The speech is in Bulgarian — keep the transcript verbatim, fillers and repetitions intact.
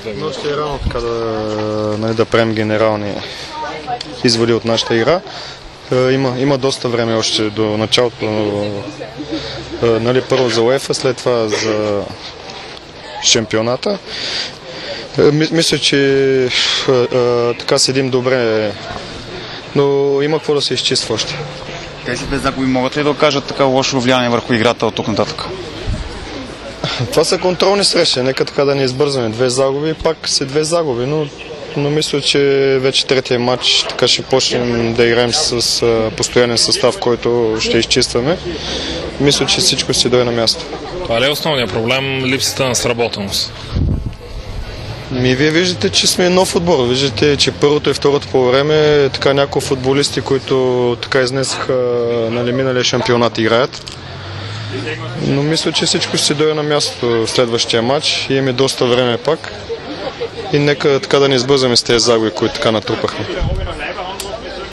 Но ще е рано така да, нали, да правим генерални изводи от нашата игра. Има, има доста време още до началото, нали, първо за УЕФА, след това за шампионата. Мисля, че така седим добре, но има какво да се изчиства още. Тези две загуби могат ли да окажат така лошо влияние върху играта от тук нататък? Това са контролни срещи, нека така да не избързваме. Две загуби, пак са две загуби, но, но мисля, че вече третия матч така ще почнем да играем с а, постоянен състав, който ще изчистваме. Мисля, че всичко ще дойде на място. Това ли е основният проблем? Липсата на сработеност? Ми, вие виждате, че сме нов отбор. Виждате, че първото и второто по време така няколко футболисти, които така изнесаха, нали, миналия шампионат играят. Но мисля, че всичко ще се дойде на място в следващия матч. Имаме доста време пак. И нека така да не избързаме с тези загуби, които така натрупахме.